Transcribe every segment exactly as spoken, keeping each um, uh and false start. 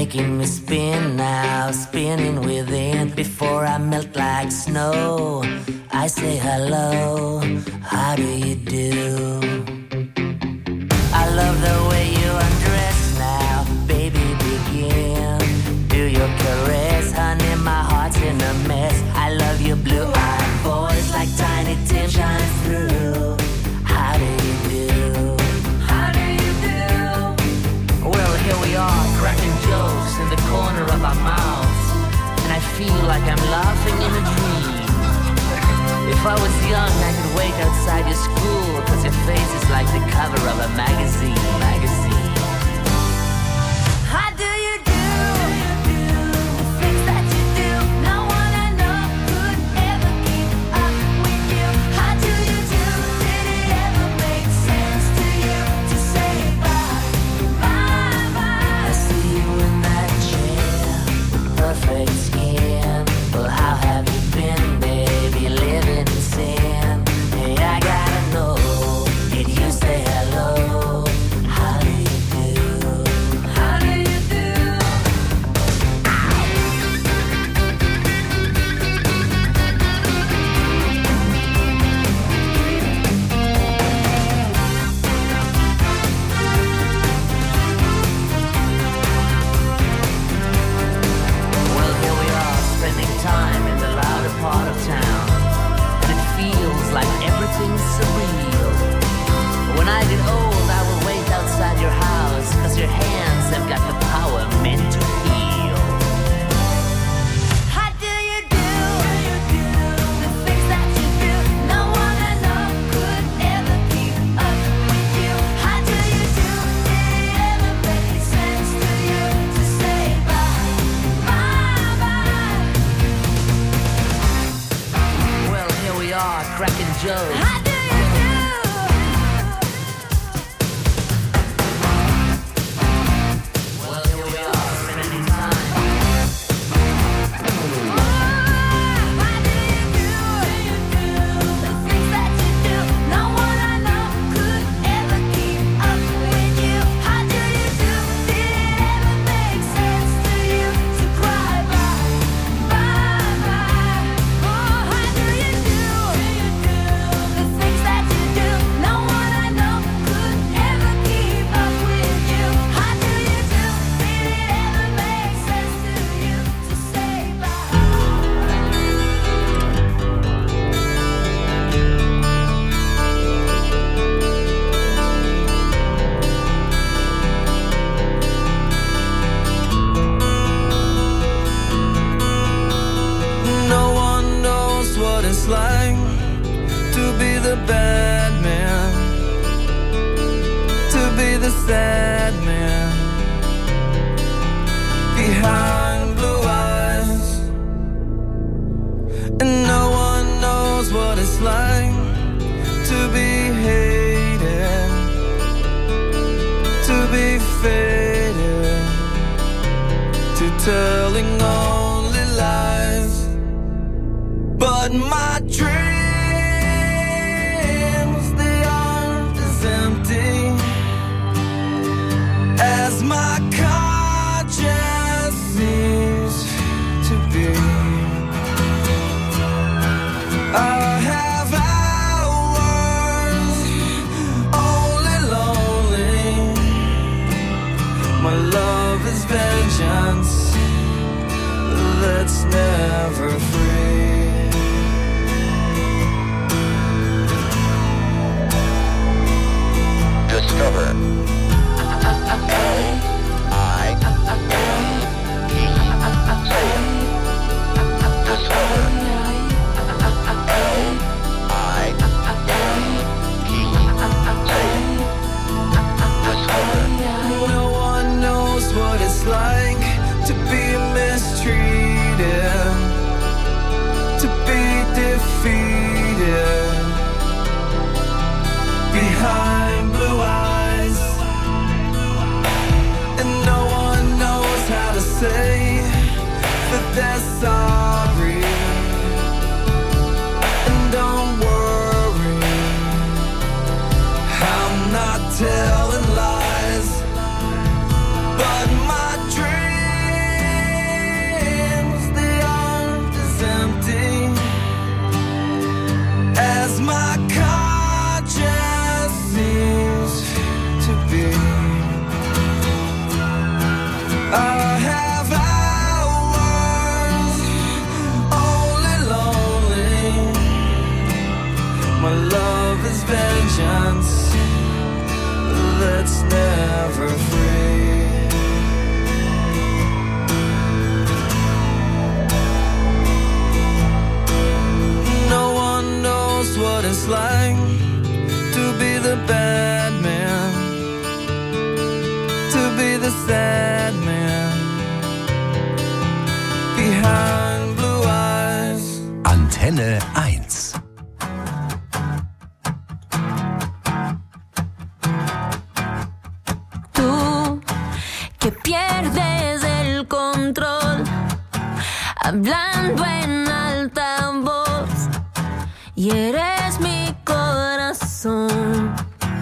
making me spin now, spinning within. Before I melt like snow, I say hello, how do you do? I love the way you undress now, baby, begin. Do your caress, honey, my heart's in a mess. I love your blue-eyed voice like Tiny Tim shines through. How do you do? How do you do? Well, here we are, cracking jokes in the corner of our mouths, and I feel like I'm laughing in a dream. If I was young, I could wait outside your school, cause your face is like the cover of a magazine, magazine. How do you do? The things that you do, no one I know could ever keep up with you. How do you do? Did it ever make sense to you to say bye, bye, bye? I see you in that chair, perfect skin. Well, how have you been, baby, living in sin? Hey, I gotta know, did you say hello? How do you do? How do you do? Well, here we are, spending time in the louder part of town, and it feels like everything's surreal. When I get old, I will wait outside your house, cause your hands have got the power meant to heal. How do you do? The things that you do, no one I know could ever keep up with you. How do you do? Did it ever make sense to you to say bye, bye, bye? Well, here we are, cracking jokes. How do you do? Well, here we are, spending time. How do you do? The things that you do, no one I know could ever keep up with you. How do you do? Did it ever make sense to you to cry bye, bye, bye? Oh, how do you do? The things that you do, no one I know could ever keep up with you. How do you do? Did it ever make sense to you to say bye? No one knows what it's like to be the bad man, to be the sad man behind blue eyes. And no one knows what it's like to be hated, to be faded, to telling only lies. But my dreams, they aren't as empty as my conscience seems to be. I have hours only lonely. My love is vengeance that's never free. like to be the bad man, to be the sad man behind blue eyes. Antenne eins. Tú que pierdes el control, hablando en alta voz, y eres mi corazón.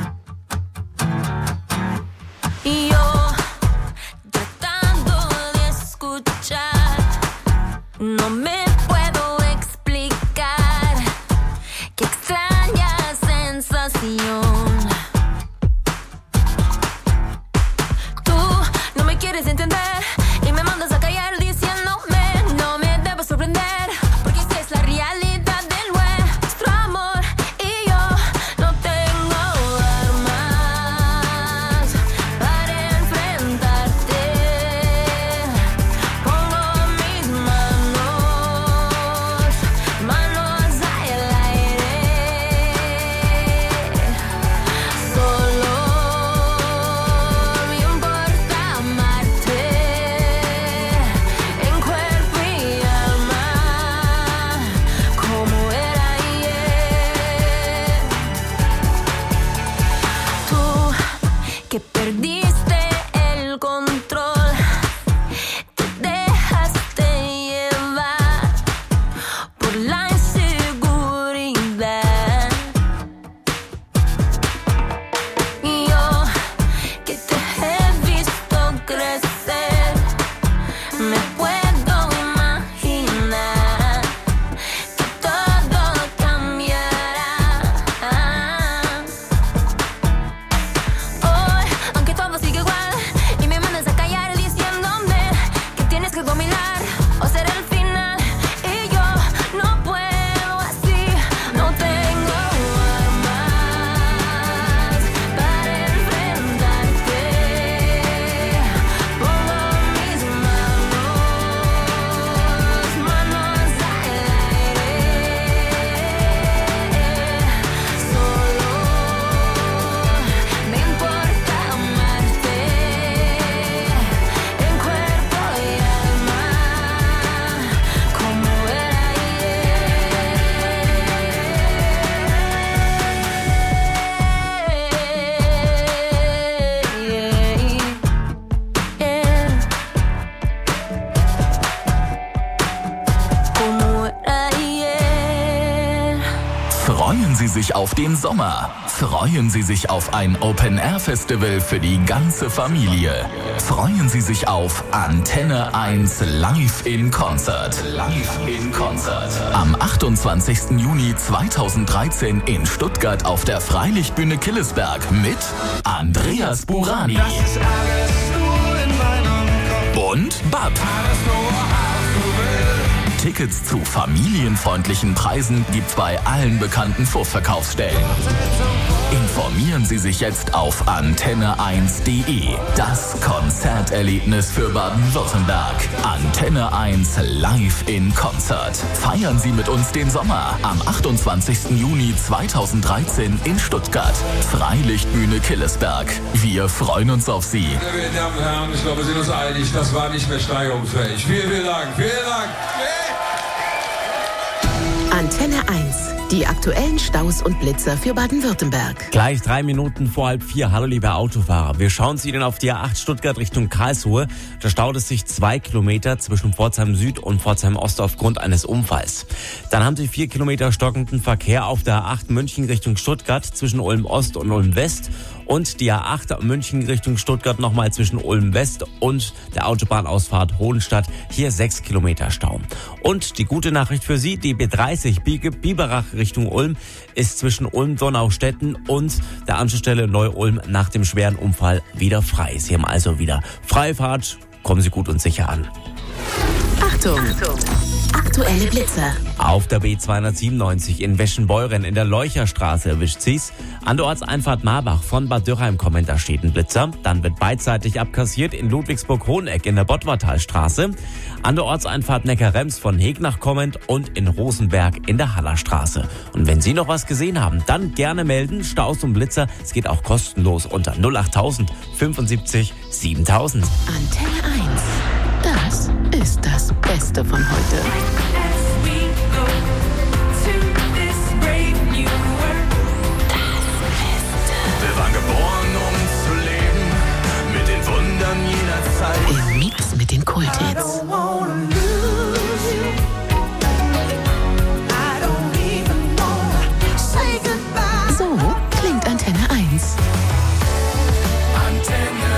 Y yo tratando de escuchar, no me puedo explicar qué extraña sensación. Tú no me quieres entender y me mandas a callar diciéndome no me debo sorprender, porque esta es la realidad de nuestro amor y yo no tengo armas para enfrentarte. Pongo mis manos, manos al aire. Solo me importa amarte en cuerpo y alma, como era ayer. Tú que perdiste el control, te dejaste llevar por la inseguridad. Y yo que te he visto crecer, me puedo imaginar que todo cambiará. Hoy, aunque todo sigue igual y me mandas a callar diciéndome que tienes que dominar o ser el final, y yo no puedo así, no tengo armas para enfrentarte. Pongo mis manos, manos al aire. Solo me importa amarte en cuerpo y alma, como era ayer. Como era ayer. Freuen Sie sich auf den Sommer. Freuen Sie sich auf ein Open-Air-Festival für die ganze Familie. Freuen Sie sich auf Antenne eins Live in Concert. Live in Concert. Am achtundzwanzigsten Juni zweitausenddreizehn in Stuttgart auf der Freilichtbühne Killesberg mit Andreas Burani Das ist alles nur in meinem Kopf. und Bab. Alles nur, was du willst. Tickets zu familienfreundlichen Preisen gibt's bei allen bekannten Vorverkaufsstellen. Informieren Sie sich jetzt auf antenne eins punkt de. Das Konzerterlebnis für Baden-Württemberg. Antenne eins Live in Concert. Feiern Sie mit uns den Sommer am achtundzwanzigsten Juni zweitausenddreizehn in Stuttgart. Freilichtbühne Killesberg. Wir freuen uns auf Sie. Meine Damen und Herren, ich glaube, wir sind uns einig, das war nicht mehr steigerungsfähig. Vielen, vielen Dank. Vielen Dank. Antenne eins. Die aktuellen Staus und Blitzer für Baden-Württemberg. Gleich drei Minuten vor halb vier. Hallo liebe Autofahrer. Wir schauen zu Ihnen auf die A acht Stuttgart Richtung Karlsruhe. Da staut es sich zwei Kilometer zwischen Pforzheim Süd und Pforzheim Ost aufgrund eines Unfalls. Dann haben Sie vier Kilometer stockenden Verkehr auf der A acht München Richtung Stuttgart zwischen Ulm Ost und Ulm West. Und die A acht München Richtung Stuttgart nochmal zwischen Ulm West und der Autobahnausfahrt Hohenstadt. Hier sechs Kilometer Stau. Und die gute Nachricht für Sie, die B dreißig Biberach Richtung Ulm ist zwischen Ulm-Donaustetten und der Anschlussstelle Neu-Ulm nach dem schweren Unfall wieder frei. Sie haben also wieder freie Fahrt. Kommen Sie gut und sicher an. Achtung! Aktuelle Blitzer. Auf der B zweihundertsiebenundneunzig in Weschenbeuren in der Leucherstraße erwischt sie's. An der Ortseinfahrt Marbach von Bad Dürheim kommen, da steht ein Blitzer. Dann wird beidseitig abkassiert in Ludwigsburg-Hoheneck in der Bottwartalstraße. An der Ortseinfahrt Neckarrems von Hegnach kommend und in Rosenberg in der Hallerstraße. Und wenn Sie noch was gesehen haben, dann gerne melden. Staus und Blitzer, es geht auch kostenlos unter null achttausend fünfundsiebzig siebentausend. Antenne eins. Das ist das Beste von heute. Wir waren geboren, um zu leben, mit den Wundern jener Zeit. Im Mix mit den Kulthits. So klingt Antenne eins. Antenne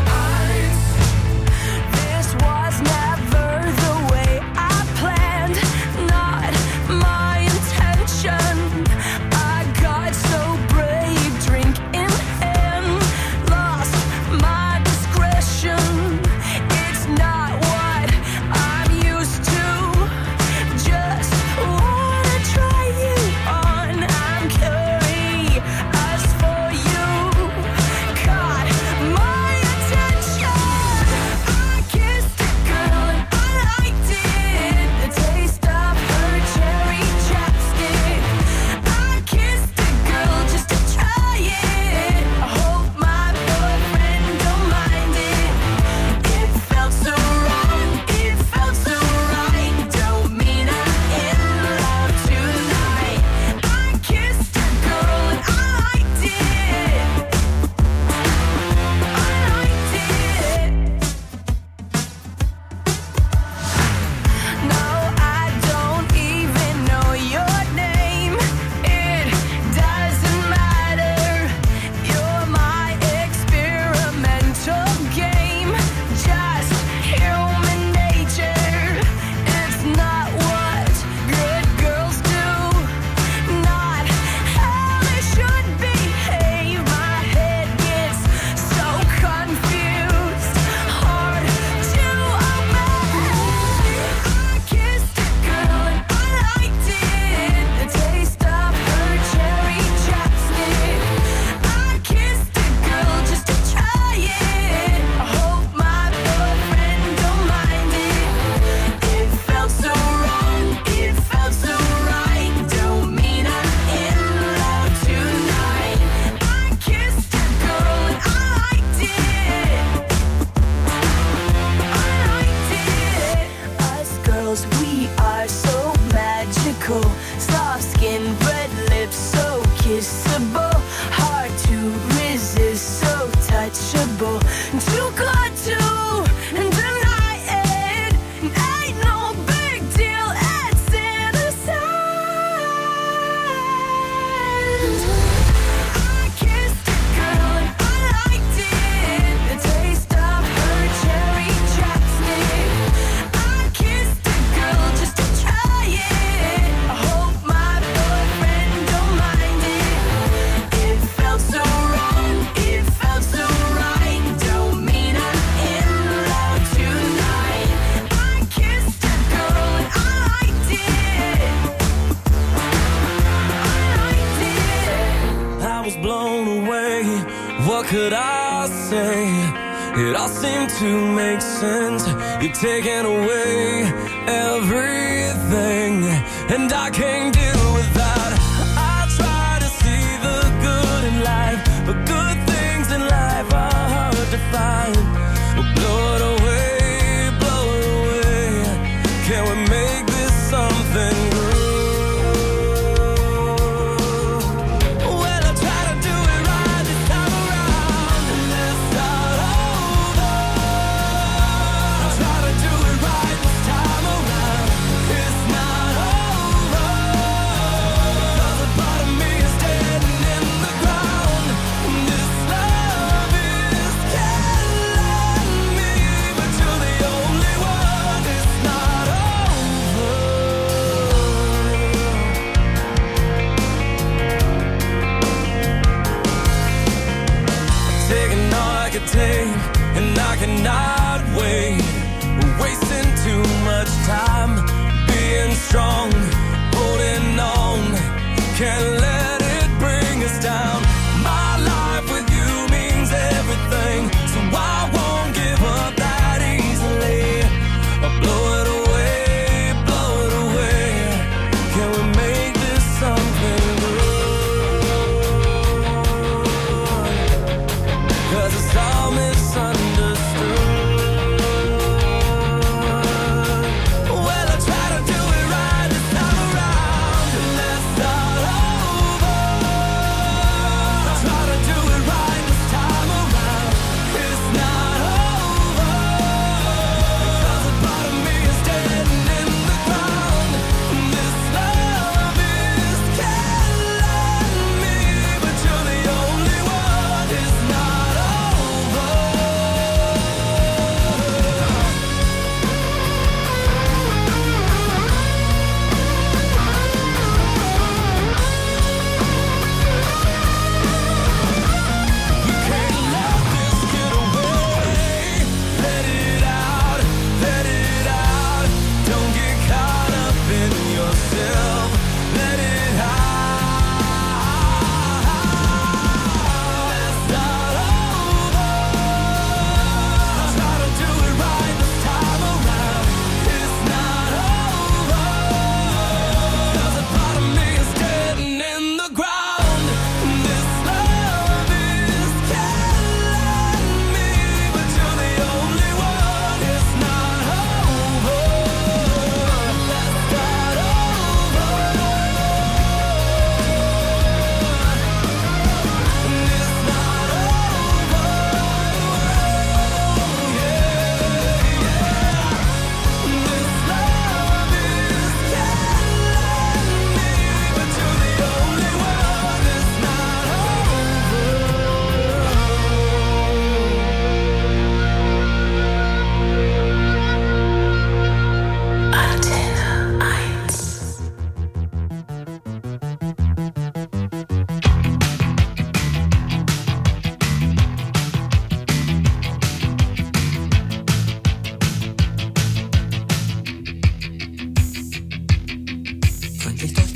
This was never the way I planned, not my intention. I got so brave, drink in hand, lost my discretion. It's not what I'm used to, just wanna try you on. I'm curious for you, caught my attention. I kissed a girl and I liked it, the taste of her cherry chapstick. I kissed a girl just to try it, I hope my boyfriend don't mind it. It felt so wrong, it felt so right, don't mean I'm in love tonight. I kissed a girl and I liked it, I liked it. No, I don't even know your name. It doesn't matter. You're my experimental game. Just human nature. It's not what good girls do. Not how they should behave. My head gets so confused. Hard to obey. I kissed a girl and I liked it, the taste of her cherry chapstick. I kissed a girl just to try it, I hope my boyfriend don't mind it. It felt so wrong, it felt so right, don't mean I'm in love tonight. I kissed a girl and I liked it, I liked it. Us girls, we are so magical. Soft skin, red lips, so kissable. Hard to resist, so touchable. Too good to deny it. Ain't no big deal, it's innocent. I kissed a girl and I liked it, the taste of her cherry chapstick. I kissed a girl just to try it, I hope my boyfriend don't mind it. It felt so wrong, it felt so right, don't mean I'm in love tonight. I kissed a girl and I liked it, I liked it. I was blown away. What could I say? It all seemed to make sense. You've taken away everything, and I can't deal with that. I try to see the good in life, but good things in life are hard to find. Well, blow it away, blow it away. Can we make this something good? Well, I try to do it right this time around, and let's start over. I try to do it right this time around. It's not over. Licht auf